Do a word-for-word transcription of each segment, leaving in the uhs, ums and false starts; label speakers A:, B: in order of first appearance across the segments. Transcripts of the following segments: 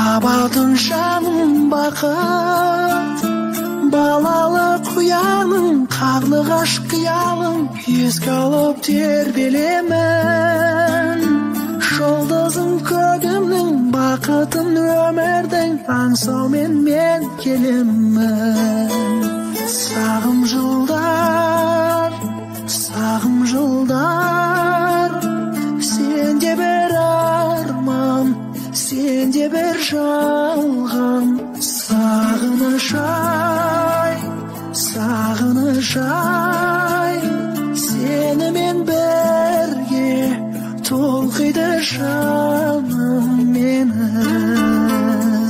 A: табатын жаным бақыт, балалық ұяның қарлығаш қиялың еске алып тербелемін. Жұлдызым көгімнің бақытын өмірдің аңсаумен мен келемін. Сағым жылдар, сағым жылдар, сенде бір арман, сенде бір жалған. Сағыныш ай, сағыныш ай, сенімен бірге толқиды жаным менің.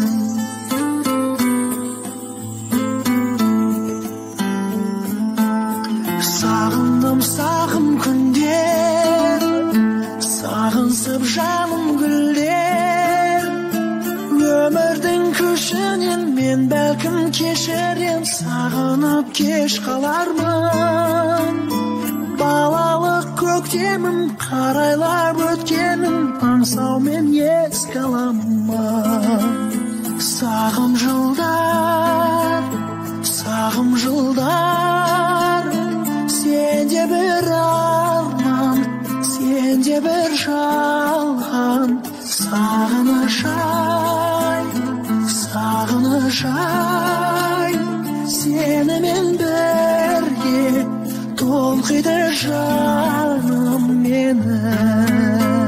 A: Сағындым сағым күндер, сағынсып жаным гүлдер. Өмірдің күшінен мен бәлкім кешірем, сағынып кеш қалармын. Балалық көктемім, қарайлап өткенім, аңсаумен еске аламын. Сағым жылдар, сағым жылдар, сенде бір арман, сенде бір жалған. Сағыныш ай, сағыныш ай, сенімен бірге толқиды жаным менің.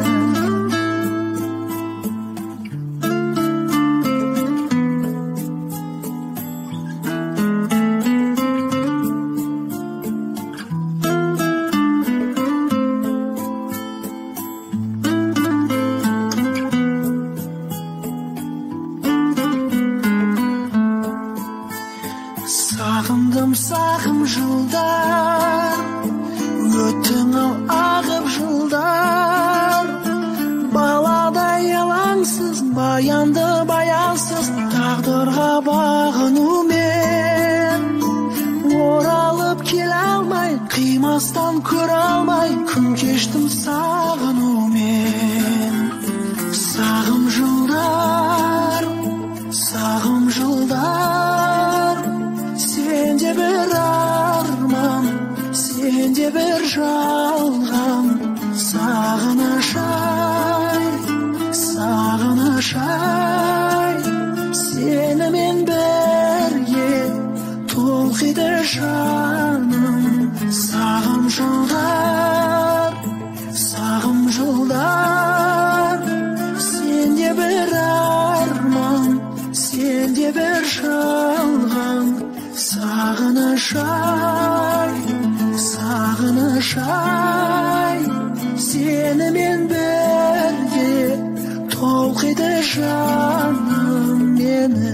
A: Сағындым сағым жылдар, өттің ау ағып жылдар. Баладай алаңсыз, баянды баянсыз, тағдырға бағынумен. Оралып келе алмай, қимастан көре алмай, күн кештім сағынумен. Сағым жылдар, сағым жылдар, сенде бір арман, сенде бір жалған. Сағыныш ай, сағыныш ай, сенімен бірге толқиды жаным. Сағым жылдар, сағым жылдар, сенде бір арман, сенде бір жалған. Сағыныш ай, сағыныш ай, сенімен бірге толқиды жаным менің.